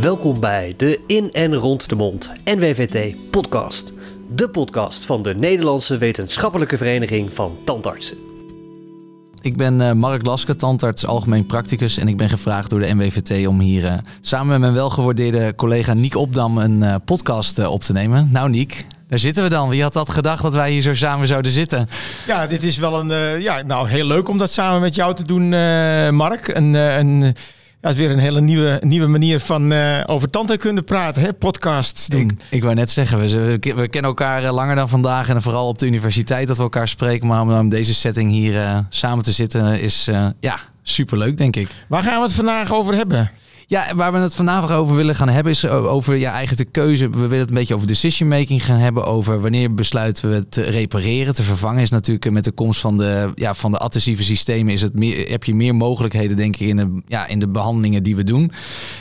Welkom bij de In en Rond de Mond NWVT podcast. De podcast van de Nederlandse Wetenschappelijke Vereniging van Tandartsen. Ik ben Mark Laske, tandarts, algemeen practicus. En ik ben gevraagd door de NWVT om hier samen met mijn welgewaardeerde collega Niek Opdam een podcast op te nemen. Nou Niek, daar zitten we dan. Wie had dat gedacht dat wij hier zo samen zouden zitten? Ja, dit is wel heel leuk om dat samen met jou te doen, Mark. Het is weer een hele nieuwe manier van over tandheelkunde praten, hè? Podcasts doen. Ik wou net zeggen, we kennen elkaar langer dan vandaag en vooral op de universiteit dat we elkaar spreken. Maar om deze setting hier samen te zitten is superleuk, denk ik. Waar gaan we het vandaag over hebben? Ja, waar we het vanavond over willen gaan hebben is over eigenlijk de keuze. We willen het een beetje over decision making gaan hebben. Over wanneer besluiten we te repareren, te vervangen. Is natuurlijk met de komst van de adhesieve systemen heb je meer mogelijkheden, denk ik, in de behandelingen die we doen.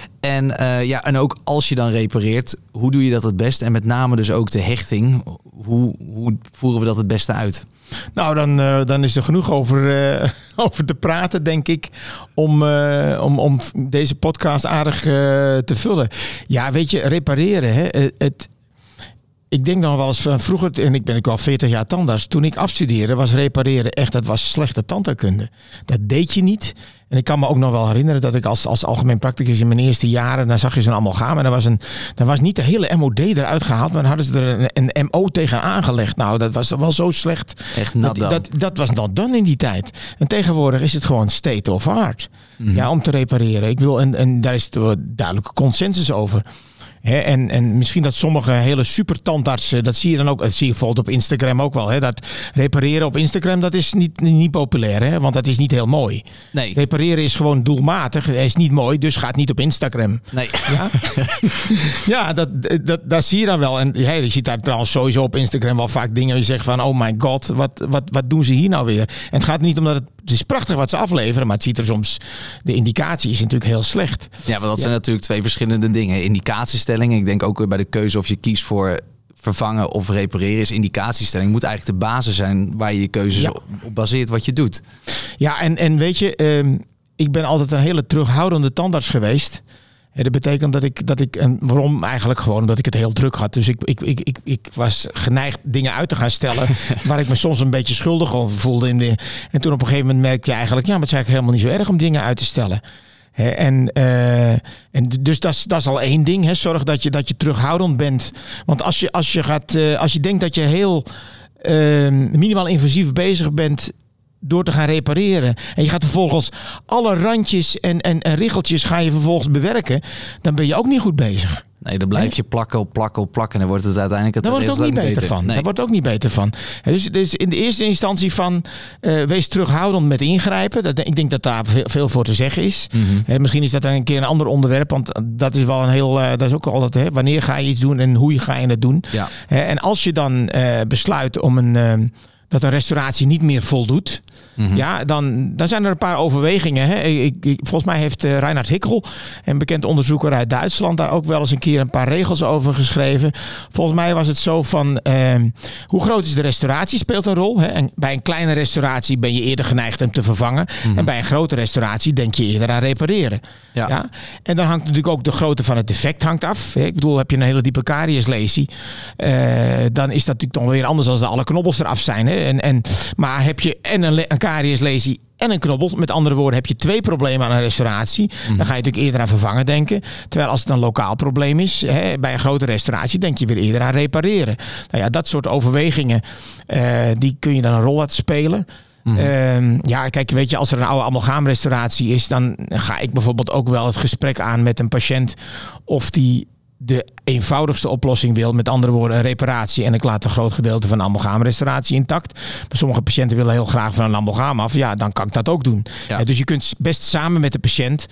En ook als je dan repareert, hoe doe je dat het beste? En met name dus ook de hechting. Hoe voeren we dat het beste uit? Nou, dan is er genoeg over te praten, denk ik, om deze podcast aardig te vullen. Ja, weet je, repareren, hè? Ik denk nog wel eens van vroeger, en ik ben ook al 40 jaar tandarts. Toen ik afstudeerde was repareren dat was slechte tandheelkunde. Dat deed je niet. En ik kan me ook nog wel herinneren dat ik als algemeen practicus in mijn eerste jaren, dan zag je zo'n amalgam en dan was niet de hele MOD eruit gehaald, maar dan hadden ze er een MO tegen aangelegd. Nou, dat was wel zo slecht. Echt dat was not done in die tijd. En tegenwoordig is het gewoon state of art. Mm-hmm. Ja, om te repareren. En daar is duidelijke consensus over. En misschien dat sommige hele super tandartsen, dat zie je dan ook, dat zie je bijvoorbeeld op Instagram ook wel. Hè, dat repareren op Instagram, dat is niet populair, hè, want dat is niet heel mooi. Nee. Repareren is gewoon doelmatig, is niet mooi, dus gaat niet op Instagram. Nee. Ja, ja dat zie je dan wel. En je ziet daar trouwens sowieso op Instagram wel vaak dingen waar je zegt van, oh my god, wat doen ze hier nou weer? En het gaat niet omdat het is prachtig wat ze afleveren, maar het ziet er soms, de indicatie is natuurlijk heel slecht. Ja, maar dat zijn natuurlijk twee verschillende dingen. Indicatiestelling, ik denk ook bij de keuze of je kiest voor vervangen of repareren, is indicatiestelling. Moet eigenlijk de basis zijn waar je keuzes op baseert wat je doet. Ja, en weet je, ik ben altijd een hele terughoudende tandarts geweest. Dat betekent waarom eigenlijk gewoon, omdat ik het heel druk had. Dus ik was geneigd dingen uit te gaan stellen waar ik me soms een beetje schuldig over voelde. En toen op een gegeven moment merkte je eigenlijk, ja, maar het is eigenlijk helemaal niet zo erg om dingen uit te stellen. Dus dat is al één ding. Zorg dat je terughoudend bent. Want als je denkt dat je heel minimaal invasief bezig bent door te gaan repareren. En je gaat vervolgens alle randjes en richeltjes ga je vervolgens bewerken. Dan ben je ook niet goed bezig. Nee, dan blijf je plakken. En dan wordt het uiteindelijk Daar wordt het ook niet beter van. Nee. Daar wordt ook niet beter van. Dus in de eerste instantie van wees terughoudend met ingrijpen. Ik denk dat daar veel voor te zeggen is. Mm-hmm. Misschien is dat dan een keer een ander onderwerp. Want dat is wel een heel. Dat is ook altijd. Wanneer ga je iets doen en hoe ga je het doen? Ja. En als je dan besluit om dat een restauratie niet meer voldoet. Mm-hmm. Ja, dan zijn er een paar overwegingen. Hè. Volgens mij heeft Reinhard Hickel, een bekend onderzoeker uit Duitsland, daar ook wel eens een keer een paar regels over geschreven. Volgens mij was het zo van, hoe groot is de restauratie speelt een rol. Hè. En bij een kleine restauratie ben je eerder geneigd hem te vervangen. Mm-hmm. En bij een grote restauratie denk je eerder aan repareren. Ja. Ja? En dan hangt natuurlijk ook de grootte van het defect hangt af. Ik bedoel, heb je een hele diepe karieslesie, dan is dat natuurlijk toch weer anders dan alle knobbels eraf zijn. Hè. Maar heb je een karieslesie en een knobbel, met andere woorden, heb je 2 problemen aan een restauratie. Mm-hmm. Dan ga je natuurlijk eerder aan vervangen denken. Terwijl als het een lokaal probleem is, bij een grote restauratie, denk je weer eerder aan repareren. Nou ja, dat soort overwegingen, die kun je dan een rol laten spelen. Mm-hmm. Kijk, weet je, als er een oude amalgaamrestauratie is, dan ga ik bijvoorbeeld ook wel het gesprek aan met een patiënt of die de eenvoudigste oplossing wil. Met andere woorden, een reparatie. En ik laat een groot gedeelte van de amalgaamrestauratie intact. Maar sommige patiënten willen heel graag van een amalgaam af. Ja, dan kan ik dat ook doen. Ja. Dus je kunt best samen met de patiënt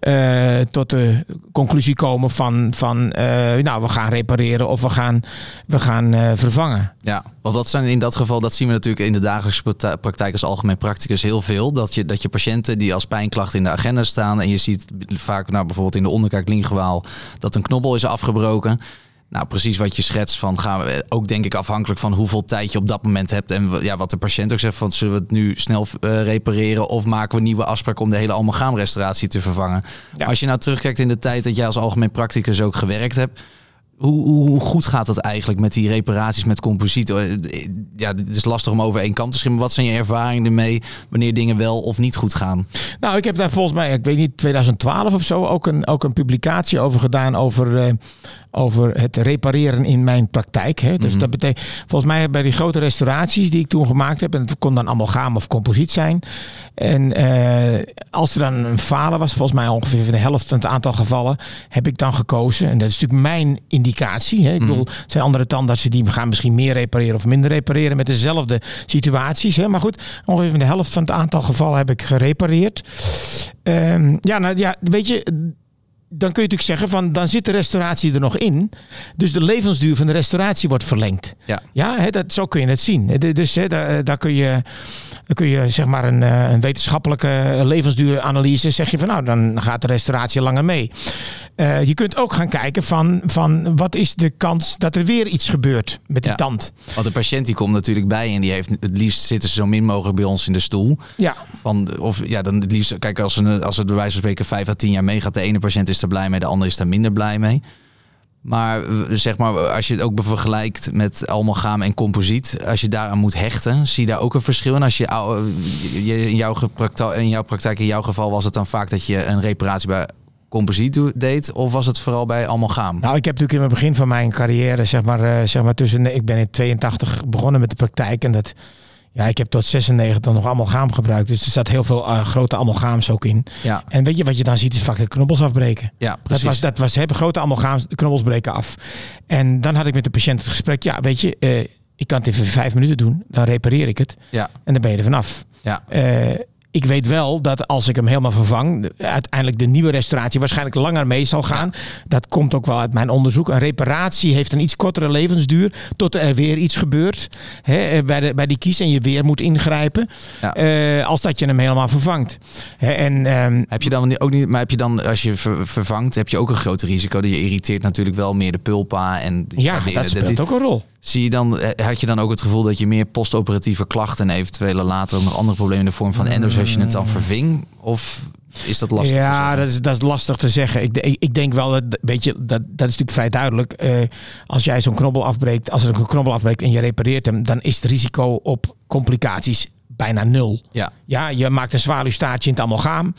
tot de conclusie komen van we gaan repareren of we gaan vervangen. Ja, want dat zijn in dat geval, dat zien we natuurlijk in de dagelijkse praktijk als algemeen practicus heel veel. Dat je patiënten die als pijnklachten in de agenda staan en je ziet vaak bijvoorbeeld in de onderkaak linguaal dat een knobbel is afgebroken. Nou, precies wat je schetst van gaan we ook denk ik afhankelijk van hoeveel tijd je op dat moment hebt. En wat de patiënt ook zegt van zullen we het nu snel repareren of maken we een nieuwe afspraak om de hele amalgaamrestauratie te vervangen. Ja. Als je nou terugkijkt in de tijd dat jij als algemeen practicus ook gewerkt hebt. Hoe goed gaat het eigenlijk met die reparaties met composiet? Ja, het is lastig om over één kant te schimmen. Wat zijn je ervaringen ermee wanneer dingen wel of niet goed gaan? Nou, ik heb daar volgens mij, ik weet niet, 2012 of zo ook een publicatie over gedaan over het repareren in mijn praktijk. Hè. Dus dat betekent, volgens mij bij die grote restauraties die ik toen gemaakt heb, en het kon dan amalgaam of composiet zijn. En als er dan een falen was, volgens mij ongeveer van de helft van het aantal gevallen, heb ik dan gekozen. En dat is natuurlijk mijn indicatie. Hè. Ik bedoel, er zijn andere tandartsen die gaan misschien meer repareren of minder repareren met dezelfde situaties. Hè. Maar goed, ongeveer van de helft van het aantal gevallen heb ik gerepareerd. Weet je, dan kun je natuurlijk zeggen van dan zit de restauratie er nog in. Dus de levensduur van de restauratie wordt verlengd. Ja, zo kun je het zien. Dus daar kun je zeg maar een wetenschappelijke levensduuranalyse zeg je van nou dan gaat de restauratie langer mee. Je kunt ook gaan kijken van wat is de kans dat er weer iets gebeurt met die tand. Want de patiënt die komt natuurlijk bij en die heeft het liefst zitten ze zo min mogelijk bij ons in de stoel. Ja. Dan het liefst, kijk als het bij wijze van spreken 5 à 10 jaar meegaat, de ene patiënt is er blij mee, de andere is er minder blij mee. Maar zeg maar, als je het ook vergelijkt met amalgaam en composiet, als je daaraan moet hechten, zie je daar ook een verschil? En als je in jouw praktijk, in jouw geval was het dan vaak dat je een reparatie bij composiet deed, of was het vooral bij amalgaam? Nou, ik heb natuurlijk in het begin van mijn carrière, zeg maar ik ben in 82 begonnen met de praktijk en ik heb tot 96 nog amalgaam gebruikt. Dus er zat heel veel grote amalgaams ook in. Ja. En weet je wat je dan ziet is vaak de knobbels afbreken. Ja, precies. Dat was grote amalgaams, de knobbels breken af. En dan had ik met de patiënt het gesprek. Ja, weet je, ik kan het even 5 minuten doen. Dan repareer ik het. Ja. En dan ben je er vanaf. Ja. Ik weet wel dat als ik hem helemaal vervang, uiteindelijk de nieuwe restauratie waarschijnlijk langer mee zal gaan. Ja. Dat komt ook wel uit mijn onderzoek. Een reparatie heeft een iets kortere levensduur tot er weer iets gebeurt bij die kies en je weer moet ingrijpen. Ja. Als dat je hem helemaal vervangt. Heb je dan ook niet, maar heb je dan als je vervangt, heb je ook een groot risico dat je irriteert natuurlijk wel meer de pulpa en dat speelt ook een rol. Had je dan ook het gevoel dat je meer postoperatieve klachten en eventuele later ook nog andere problemen in de vorm van endo's als je het dan verving? Of is dat lastig? Ja, dat is lastig te zeggen. Ik denk wel, dat is natuurlijk vrij duidelijk. Als jij zo'n knobbel afbreekt, als er een knobbel afbreekt en je repareert hem, dan is het risico op complicaties bijna 0. Ja, je maakt een zwaluwstaartje in het amalgaam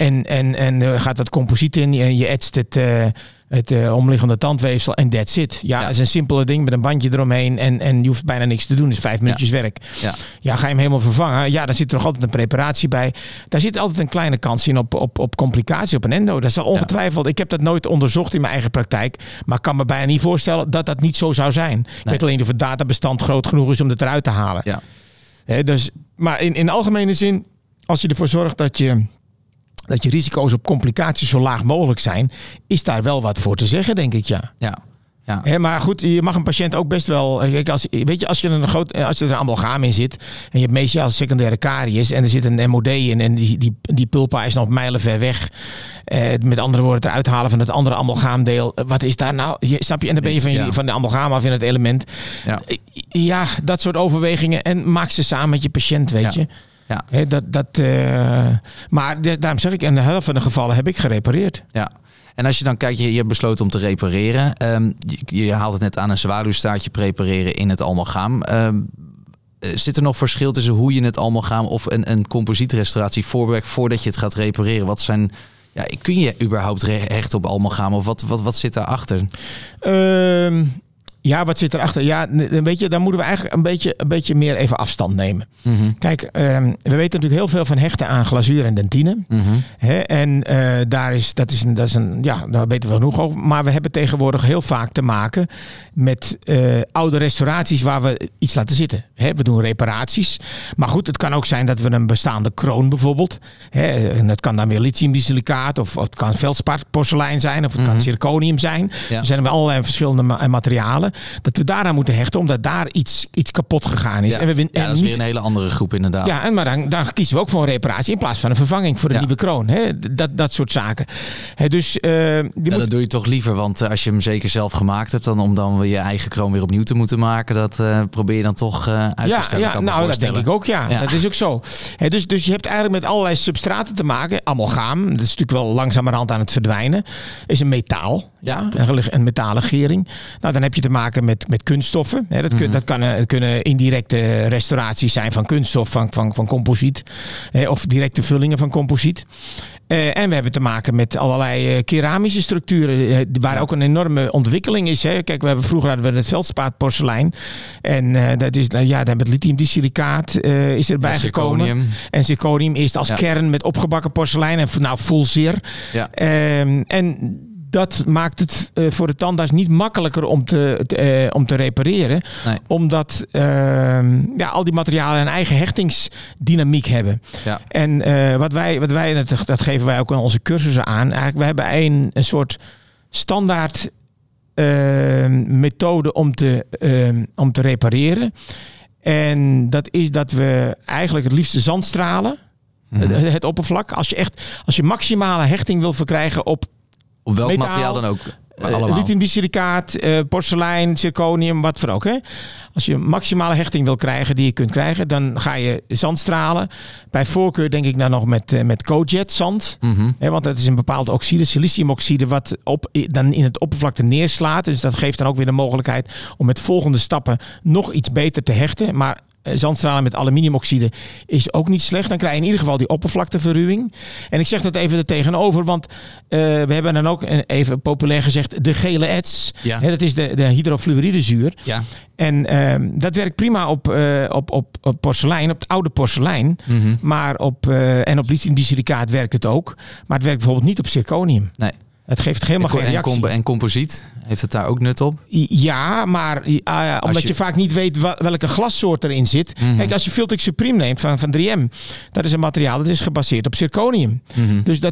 en gaat dat composiet in en je etst het omliggende tandweefsel en that's it. Ja, dat is een simpele ding met een bandje eromheen en je hoeft bijna niks te doen. Het is 5 minuutjes werk. Ja, ga je hem helemaal vervangen? Ja, dan zit er nog altijd een preparatie bij. Daar zit altijd een kleine kans in op complicatie, op een endo. Dat is al ongetwijfeld. Ik heb dat nooit onderzocht in mijn eigen praktijk, maar ik kan me bijna niet voorstellen dat dat niet zo zou zijn. Nee. Ik weet alleen niet of het databestand groot genoeg is om het eruit te halen. Ja. Maar in algemene zin, als je ervoor zorgt dat je risico's op complicaties zo laag mogelijk zijn, is daar wel wat voor te zeggen, denk ik, ja. Maar goed, je mag een patiënt ook best wel. Als er een amalgaam in zit en je hebt meestal secundaire karies en er zit een MOD in en die pulpa is nog mijlenver weg. Met andere woorden, het eruit halen van het andere amalgaamdeel. Wat is daar nou? Snap je? En dan ben je van de amalgaam af in het element. Ja, dat soort overwegingen. En maak ze samen met je patiënt, weet je. Ja. Maar daarom zeg ik, in de helft van de gevallen heb ik gerepareerd. Ja. En als je dan kijkt, je hebt besloten om te repareren. Je haalt het net aan, een zwaluwstaartje prepareren in het amalgaam. Zit er nog verschil tussen hoe je het amalgaam of een composietrestauratie voorbereidt voordat je het gaat repareren? Kun je überhaupt hechten op amalgaam of wat zit daarachter? Ja, wat zit erachter? Ja, weet je, dan moeten we eigenlijk een beetje meer even afstand nemen. Mm-hmm. Kijk, we weten natuurlijk heel veel van hechten aan glazuur en dentine. Mm-hmm. En daar weten we genoeg over. Maar we hebben tegenwoordig heel vaak te maken met oude restauraties waar we iets laten zitten. We doen reparaties. Maar goed, het kan ook zijn dat we een bestaande kroon bijvoorbeeld. En dat kan dan weer lithiumdisilicaat of het kan veldspar porselein zijn of het kan zirconium zijn. Ja. Er zijn allerlei verschillende materialen. stellen, dat we daaraan moeten hechten, omdat daar iets kapot gegaan is. Ja, En dat is weer een hele andere groep inderdaad. Ja, maar dan kiezen we ook voor een reparatie in plaats van een vervanging voor een nieuwe kroon. Hè? Dat soort zaken. Dus, dat doe je toch liever, want als je hem zeker zelf gemaakt hebt, dan om dan weer je eigen kroon weer opnieuw te moeten maken, dat probeer je dan toch uit te stellen. Ja, nou dat denk ik ook, ja. Dat is ook zo. Dus je hebt eigenlijk met allerlei substraten te maken. Amalgaam, dat is natuurlijk wel langzamerhand aan het verdwijnen. Is een metaal. Ja, een metalegering. Nou, dan heb je te maken met kunststoffen. Dat kunnen indirecte restauraties zijn van kunststof, van composiet. Of directe vullingen van composiet. En we hebben te maken met allerlei keramische structuren, waar ook een enorme ontwikkeling is. Hè. Kijk, vroeger hadden we het veldspaatporselein. En dat is, daar hebben we het lithiumdisilicaat is erbij gekomen. En zirconium eerst als kern met opgebakken porselein. En full zir. Ja. En dat maakt het voor de tandarts niet makkelijker om te repareren. Nee. Omdat al die materialen een eigen hechtingsdynamiek hebben. Ja. En wat wij dat geven wij ook in onze cursussen aan. Eigenlijk, we hebben een soort standaard methode om te repareren. En dat is dat we eigenlijk het liefste zandstralen. Het oppervlak. Als je maximale hechting wil verkrijgen op welk metaal, materiaal dan ook? Lithiumdisilicaat, porselein, zirconium, wat voor ook. Hè? Als je maximale hechting wil krijgen die je kunt krijgen, dan ga je zandstralen. Bij voorkeur denk ik nou nog met cojet zand. Want dat is een bepaald oxide, siliciumoxide, wat dan in het oppervlakte neerslaat. Dus dat geeft dan ook weer de mogelijkheid om met volgende stappen nog iets beter te hechten. Maar zandstralen met aluminiumoxide is ook niet slecht. Dan krijg je in ieder geval die oppervlakteverruwing. En ik zeg dat even er tegenover, want we hebben dan ook even populair gezegd de gele ets. Ja. Dat is de hydrofluoridezuur. Ja. En dat werkt prima op porselein, op het oude porselein. Maar op lithiumdisilicaat werkt het ook. Maar het werkt bijvoorbeeld niet op zirconium. Nee. Het geeft helemaal geen reactie. En composiet, heeft het daar ook nut op? Ja, maar omdat je vaak niet weet welke glassoort erin zit. Kijk, als je Filtex Supreme neemt van 3M, dat is een materiaal dat is gebaseerd op zirconium. Dus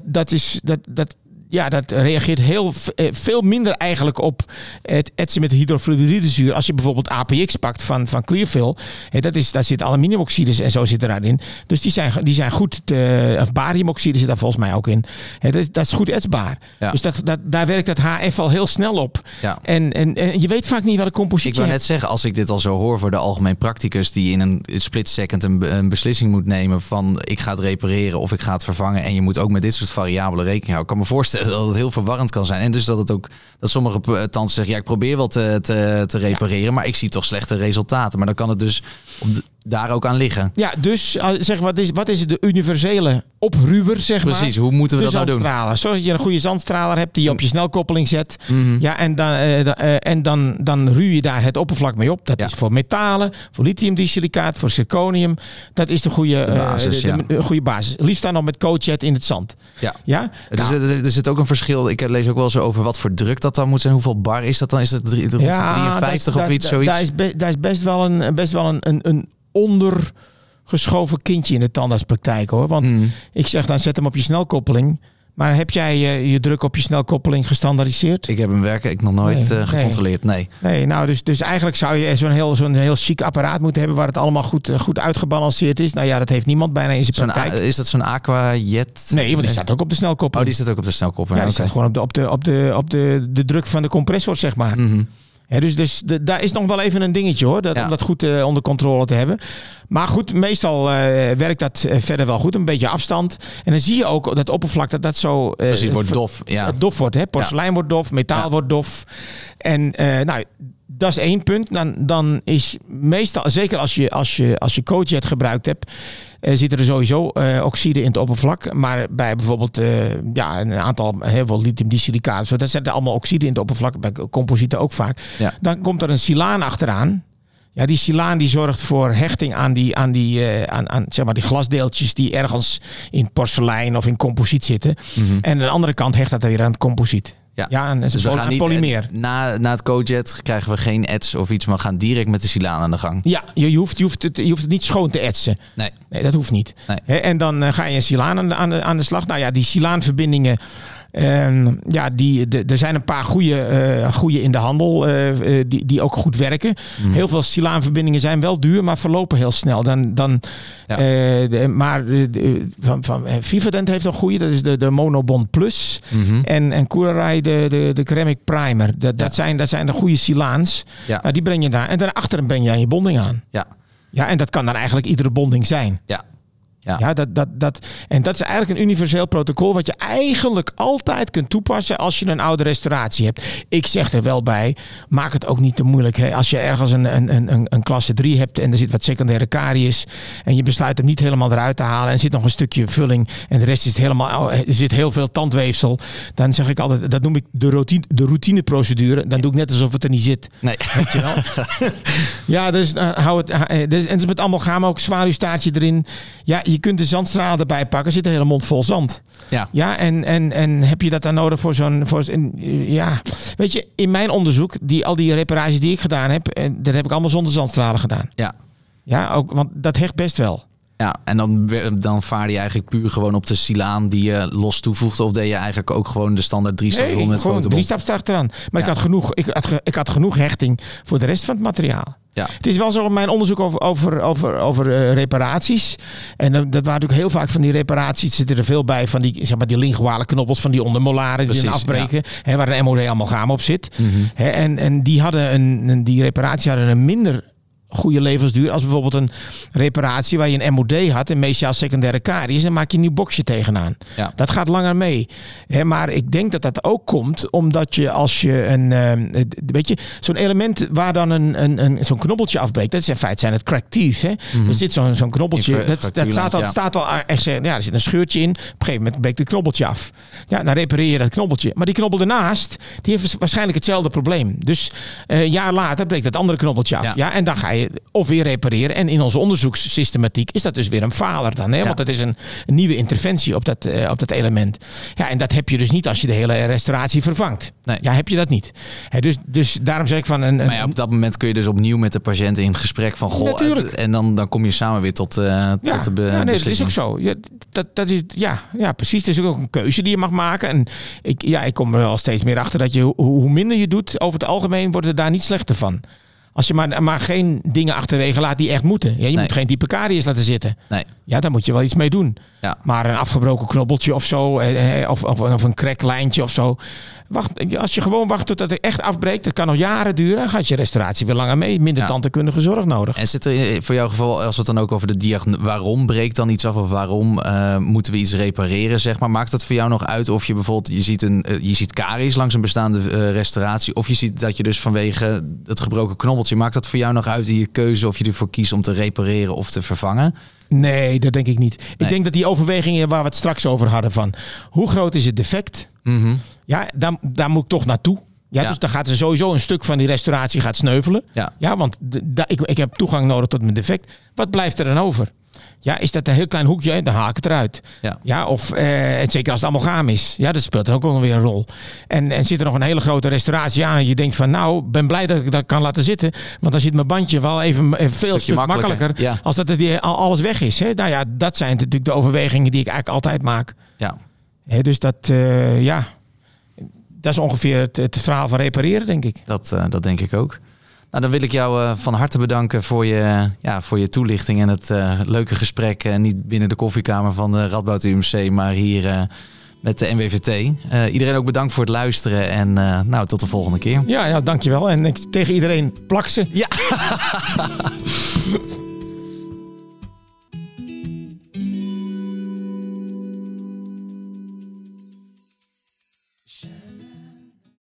dat reageert veel minder eigenlijk op het etsen met hydrofluoridezuur. Als je bijvoorbeeld APX pakt van Clearfill, daar zit aluminiumoxides en zo zit erin. Dus die zijn goed. Of bariumoxide zit daar volgens mij ook in. Dat is goed etsbaar. Ja. Dus daar werkt het HF al heel snel op. Ja. En je weet vaak niet welke compositie. Ik wou net zeggen, als ik dit al zo hoor voor de algemeen practicus die in een split second een beslissing moet nemen van ik ga het repareren of ik ga het vervangen en je moet ook met dit soort variabelen rekening houden. Ik kan me voorstellen dat het heel verwarrend kan zijn. En dus dat sommige tandartsen zeggen, ja, ik probeer wel te repareren, maar ik zie toch slechte resultaten. Maar dan kan het dus daar ook aan liggen. Ja, dus zeg, wat is de universele opruwer, zeg maar? Precies, hoe moeten we dat nou doen? Zorg dat je een goede zandstraler hebt die je op je snelkoppeling zet. Ja, en dan ruw je daar het oppervlak mee op. Dat is voor metalen, voor lithiumdisilicaat, voor zirconium. Dat is de goede goede basis. Liefst dan nog met coatjet in het zand. Ja? Er zit ook een verschil. Ik lees ook wel zo over wat voor druk dat dan moet zijn. Hoeveel bar is dat dan? Is dat rond de 53 of iets zoiets? Daar is best wel een ondergeschoven kindje in de tandartspraktijk, hoor. Want ik zeg dan zet hem op je snelkoppeling. Maar heb jij je druk op je snelkoppeling gestandaardiseerd? Ik heb hem werkelijk nog nooit gecontroleerd. Nee, nou, dus eigenlijk zou je zo'n heel chic apparaat moeten hebben waar het allemaal goed uitgebalanceerd is. Nou ja, dat heeft niemand bijna in zijn praktijk. Is dat zo'n Aquajet? Nee, want die staat ook op de snelkoppeling. Oh, die staat ook op de snelkoppeling. Ja, die staat gewoon op de druk van de compressor, zeg maar. Ja, dus daar is nog wel even een dingetje, hoor. Om dat goed onder controle te hebben. Maar goed, meestal werkt dat verder wel goed. Een beetje afstand. En dan zie je ook dat oppervlak dat zo... Precies, wordt dof. Ja. Het dof wordt. Hè? Porselein wordt dof, metaal wordt dof. En dat is één punt. Dan is meestal, zeker als je coatjet gebruikt hebt, zitten er sowieso oxide in het oppervlak. Maar bij bijvoorbeeld een aantal, heel veel lithiumdisilicaat, dat zitten allemaal oxide in het oppervlak. Bij composieten ook vaak. Ja. Dan komt er een silaan achteraan. Ja, die silaan die zorgt voor hechting aan zeg maar die glasdeeltjes die ergens in porselein of in composiet zitten. En aan de andere kant hecht dat weer aan het composiet. Ja, en dus we gaan niet polymeer. Na het coatjet krijgen we geen ets of iets, maar we gaan direct met de silaan aan de gang. Ja, je hoeft het niet schoon te etsen. Nee, dat hoeft niet. Nee. En dan ga je een silaan aan de slag. Nou ja, die silaanverbindingen Er zijn een paar goede in de handel die ook goed werken. Heel veel silaanverbindingen zijn wel duur, maar verlopen heel snel. Van Vivadent heeft een goede, dat is de Monobond Plus. En Curaray de Ceramic Primer. Dat zijn de goede silaans. Ja. Nou, die breng je daar. En daarachter breng je je bonding aan. Ja, en dat kan dan eigenlijk iedere bonding zijn. Ja, en dat is eigenlijk een universeel protocol wat je eigenlijk altijd kunt toepassen als je een oude restauratie hebt. Ik zeg er wel bij, maak het ook niet te moeilijk. Hè. Als je ergens een klasse 3 hebt en er zit wat secundaire karies en je besluit hem niet helemaal eruit te halen en er zit nog een stukje vulling en de rest is er zit heel veel tandweefsel, dan zeg ik altijd, dat noem ik de routineprocedure. Dan doe ik net alsof het er niet zit. Nee. Weet je wel? Ja, dus hou het. En het is met amalgam ook zwaluwstaartje erin. Ja, je kunt de zandstralen erbij pakken. Er zit een hele mond vol zand. Ja, en heb je dat dan nodig voor zo'n... Weet je, in mijn onderzoek, al die reparaties die ik gedaan heb, dat heb ik allemaal zonder zandstralen gedaan. Ja, ook, want dat hecht best wel. Ja, en dan vaarde je eigenlijk puur gewoon op de silaan die je los toevoegde, of deed je eigenlijk ook gewoon de standaard 3-stapsrol met fotobond? 3-staps achteraan. Maar ik had genoeg hechting voor de rest van het materiaal. Ja. Het is wel zo in mijn onderzoek over reparaties. En dat waren natuurlijk heel vaak van die reparaties. Zitten er veel bij van die, zeg maar, die linguale knobbels van die ondermolaren die dan afbreken. Hè, waar een MOD amalgam op zit. Hè, en die reparaties hadden een minder goede levensduur als bijvoorbeeld een reparatie waar je een MOD had en meestal secundaire karies, dan maak je een nieuw boxje tegenaan. Ja. Dat gaat langer mee. Maar ik denk dat ook komt omdat je als je zo'n element waar dan zo'n knobbeltje afbreekt, dat is in feite zijn het cracked teeth. Er zit zo'n knobbeltje, dat staat al echt, er zit een scheurtje in, op een gegeven moment breekt het knobbeltje af. Ja, dan repareer je dat knobbeltje. Maar die knobbel ernaast, die heeft waarschijnlijk hetzelfde probleem. Dus een jaar later breekt dat andere knobbeltje af. Ja, en dan ga je of weer repareren. En in onze onderzoekssystematiek is dat dus weer een faler dan. Hè? Ja. Want dat is een nieuwe interventie op dat element. Ja, en dat heb je dus niet als je de hele restauratie vervangt. Nee. Ja, heb je dat niet. Dus daarom zeg ik van... Maar op dat moment kun je dus opnieuw met de patiënt in gesprek van... Goh, natuurlijk. En dan kom je samen weer tot de beslissing. Dat is ook zo. Dat is, precies. Het is ook een keuze die je mag maken. En ik kom er wel steeds meer achter dat je hoe minder je doet, over het algemeen wordt het daar niet slechter van. Als je maar geen dingen achterwege laat die echt moeten. Ja, je moet geen type karies laten zitten. Nee. Ja, daar moet je wel iets mee doen. Ja. Maar een afgebroken knobbeltje of zo. Of een cracklijntje of zo. Als je gewoon wacht tot het echt afbreekt. Dat kan nog jaren duren. Dan gaat je restauratie weer langer mee. Minder tandheelkundige zorg nodig. En zit er voor jouw geval, als we het dan ook over de diagnose... Waarom breekt dan iets af? Of waarom moeten we iets repareren? Zeg maar. Maakt dat voor jou nog uit? Of je bijvoorbeeld... Je ziet karies langs een bestaande restauratie. Of je ziet dat je dus vanwege het gebroken knobbeltje... Maakt dat voor jou nog uit in je keuze? Of je ervoor kiest om te repareren of te vervangen? Nee, dat denk ik niet. Nee. Ik denk dat die overwegingen waar we het straks over hadden van... Hoe groot is het defect? Mm-hmm. Ja, daar moet ik toch naartoe. Ja, dus dan gaat er sowieso een stuk van die restauratie gaat sneuvelen. Ja, want ik heb toegang nodig tot mijn defect. Wat blijft er dan over? Ja, is dat een heel klein hoekje? Dan haal ik het eruit. Ja, of zeker als het amalgam is. Ja, dat speelt dan ook weer een rol. En zit er nog een hele grote restauratie aan en je denkt van nou, ben blij dat ik dat kan laten zitten. Want dan zit mijn bandje wel even veel stuk makkelijker als dat alles weg is. Hè? Nou ja, dat zijn natuurlijk de overwegingen die ik eigenlijk altijd maak. Ja. Dus dat is ongeveer het verhaal van repareren, denk ik. Dat denk ik ook. Nou, dan wil ik jou van harte bedanken voor je toelichting en het leuke gesprek. Niet binnen de koffiekamer van de Radboud UMC, maar hier met de NWVT. Iedereen ook bedankt voor het luisteren en tot de volgende keer. Ja, dankjewel. En tegen iedereen plak ze. Ja.